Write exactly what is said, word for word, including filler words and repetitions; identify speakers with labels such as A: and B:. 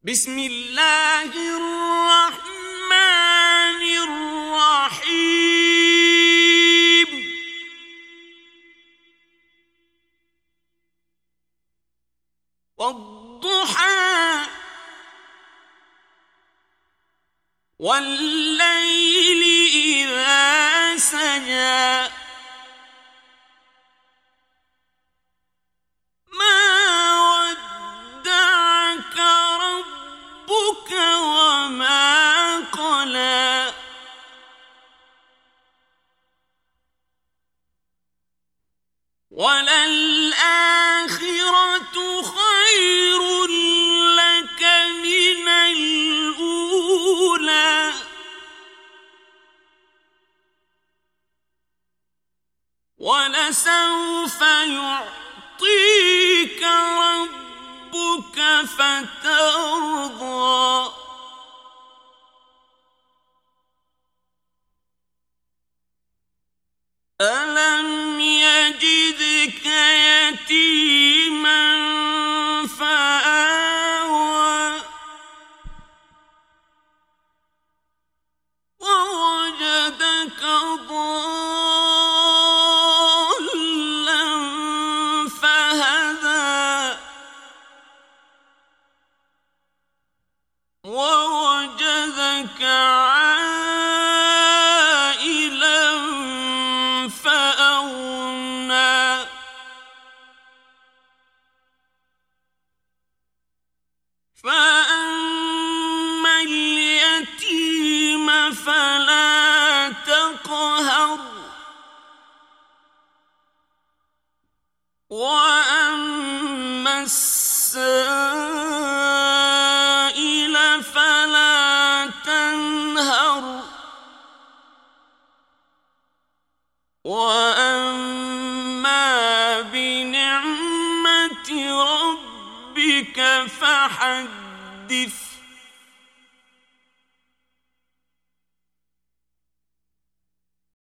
A: بسم الله الرحمن الرحيم والضحى والليل إذا سجى وما قلى وللآخرة خير لك من الأولى ولسوف يعطيك ربك فترضى ألم يجدك يتيما فآوى ووجدك ضالا فهدى ووجدك فأما اليتيم فلا تقهر وأما السائل فلا تنهر وأما بنعمة ربك فحدث